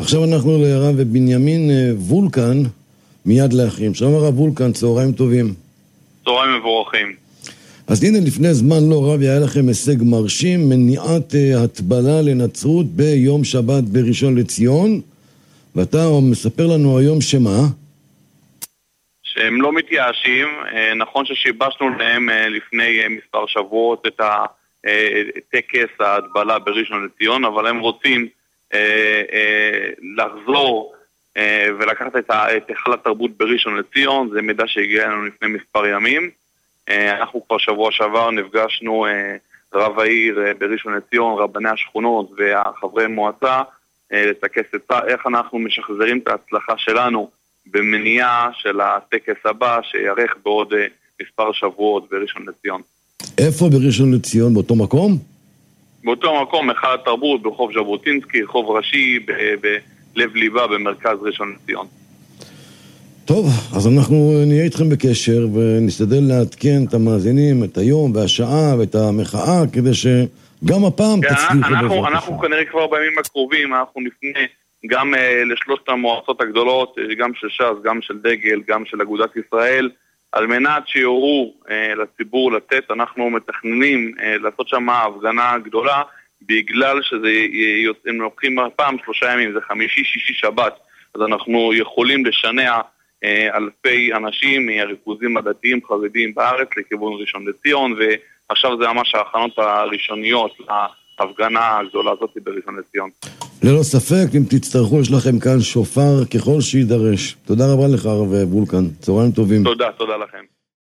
עכשיו אנחנו לרב בנימין וולקן, מיד לאחים. שלום הרב וולקן, צהריים טובים. צהריים מבורכים. אז הנה לפני זמן לא רב היה לכם הישג מרשים, מניעת הטבלה לנצרות ביום שבת בראשון לציון, ואתה מספר לנו היום שמה? שהם לא מתייאשים. נכון ששיבשנו להם לפני מספר שבועות את טקס ההטבלה בראשון לציון, אבל הם רוצים לחזור ולקחת את היכל התרבות בראשון לציון. זה מידע שהגיע אלינו לפני מספר ימים. אנחנו כבר שבוע שעבר נפגשנו רב העיר בראשון לציון, רבני השכונות והחברי מועצה, לטקס את איך אנחנו משחזרים את ההצלחה שלנו במניעה של הטקס הבא שיארך בעוד מספר שבועות בראשון לציון. איפה בראשון לציון? באותו מקום? באותו מקום, היכל התרבות, ברחוב ז'בוטינסקי, רחוב ראשי, בלב ליבה במרכז ראשון לציון. טוב, אז אנחנו נהיה איתכם בקשר ונסתדל לעדכן את המאזינים, את היום והשעה ואת המחאה, כדי שגם הפעם תצליחו. אנחנו כנראה כבר בימים הקרובים, אנחנו נפנה גם לשלושת המועצות הגדולות, גם של ש"ס, גם של דגל, גם של אגודת ישראל, על מנת שיורו לציבור לתת. אנחנו מתכננים לעשות שם הפגנה גדולה, בגלל הם לוקחים פעם 3 ימים, זה חמישי, שישי, שבת, אז אנחנו יכולים לשנע אלפי אנשים מהריכוזים הדתיים חרדיים בארץ לכיוון ראשון לציון, ועכשיו זה ממש ההכנות הראשוניות להפגנה הגדולה הזאת בראשון לציון. ללא ספק, אם תצטרכו, יש לכם כאן שופר ככל שידרש. תודה רבה לך הרב וולקן, צהריים טובים. תודה לכם.